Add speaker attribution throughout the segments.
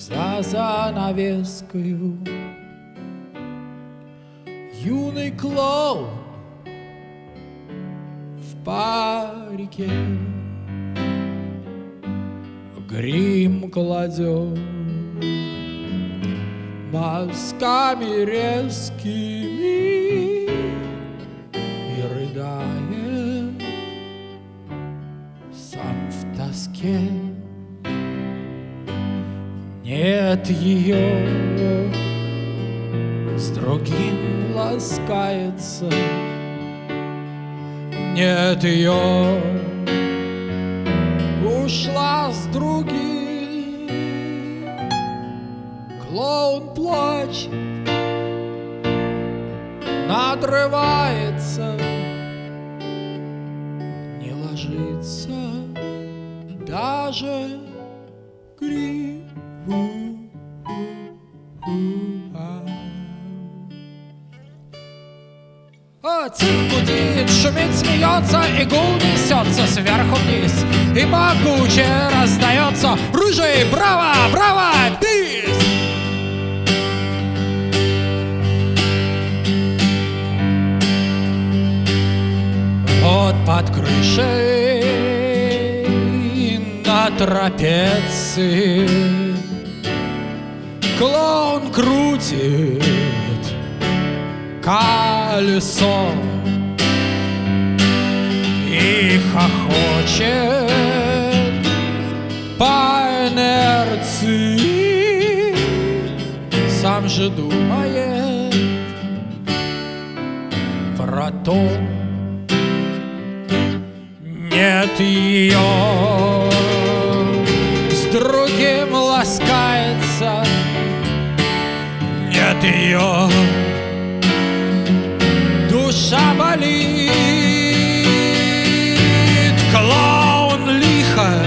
Speaker 1: за занавескою. Юный клоун в парике грим кладет мазками резкими и рыдает сам в тоске. Нет ее, с другим ласкается. Нет ее, ушла с другим. Клоун плачет, надрывается, не ложится даже грим. Цирк гудит, шумит, смеется, и гул несется сверху вниз, и могуче раздается: рыжий, браво, браво, бис! Вот под крышей на трапеции клоун крутит колесо и хохочет по инерции, сам же думает про то. Нет ее, с другим ласкается. Нет ее, душа болит. Клоун лихо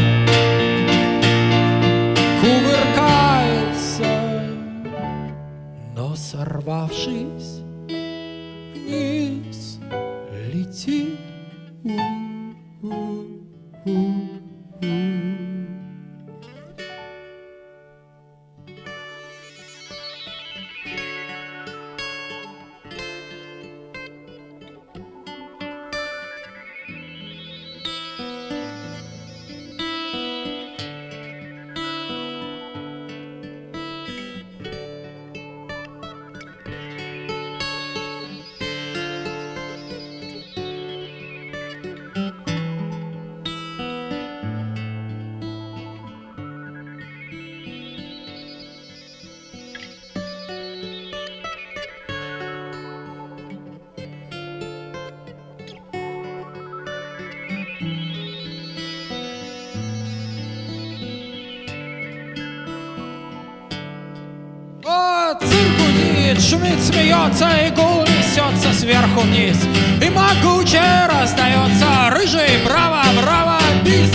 Speaker 1: кувыркается, но, сорвавшись вниз, летит. Цирк гудит, шумит, смеется, и гул несется сверху вниз, и могуче раздается: рыжий, браво, браво, бис!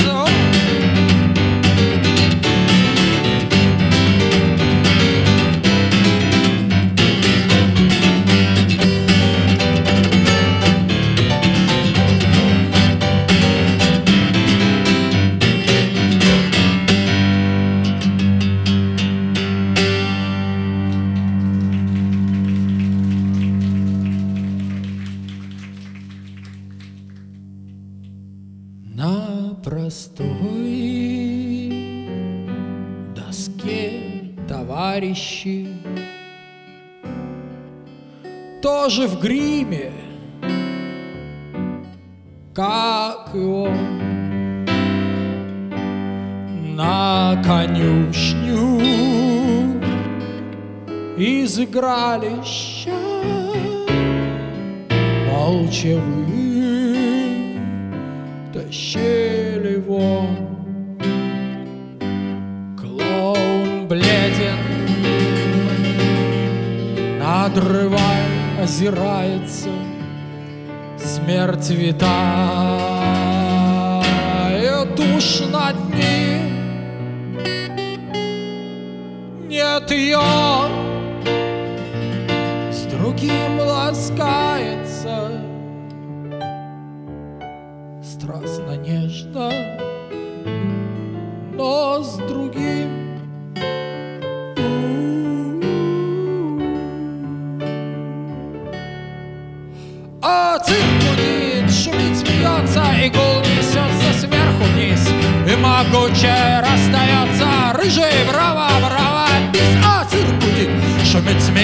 Speaker 1: На простой доске товарищи, тоже в гриме, как и он, на конюшню из игралища молча тащили вон. Клоун бледен, надрывая, озирается, смерть витает уж над ним. Нет ее, с другим ласкается, страстно, нежно, но с другим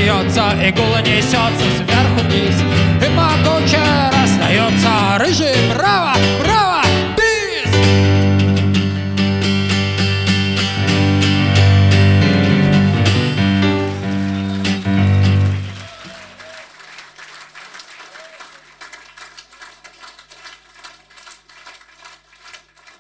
Speaker 1: смеется, и гул несется сверху вниз.